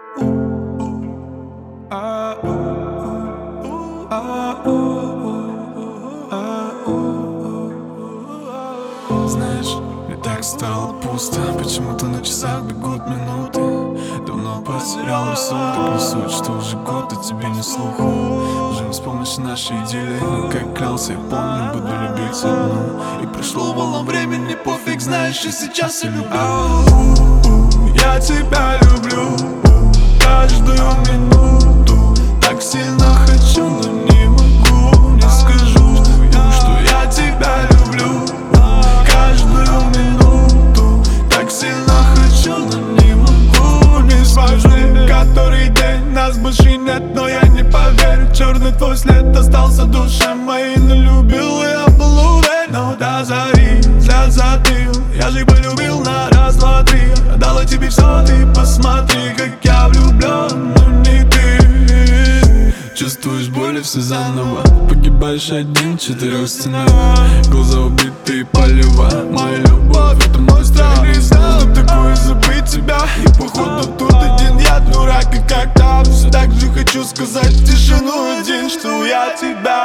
Знаешь, мне так стало пусто. Почему-то на часах бегут минуты. Давно потерял рассудок. Не суть, что уже год, а тебе ни слуха. Уже не вспомнишь наши идиллии. Но как клялся, я помню, буду любить одну. И прошло волна времени, пофиг, знаешь, и сейчас я люблю. Я тебя люблю каждую минуту. Так сильно хочу, но не могу. Не скажу, что я тебя люблю каждую минуту. Так сильно хочу, но не могу. Не скажу, который день нас больше нет, но я не поверю. Черный твой след остался в душе моей. Но любил я был уверен, но до зари взгляд затыл. Я же полюбил на раз, два, три. Дала тебе все, ты посмотри, как я влюблен, но не ты. Чувствуешь боль и все заново. Погибаешь один в 4 стенах. Глаза убитые полева. Моя любовь, это мой страх. Не знал, что такое забыть тебя. И походу тут один я дурак. И как-то все так же хочу сказать в тишину один, что я тебя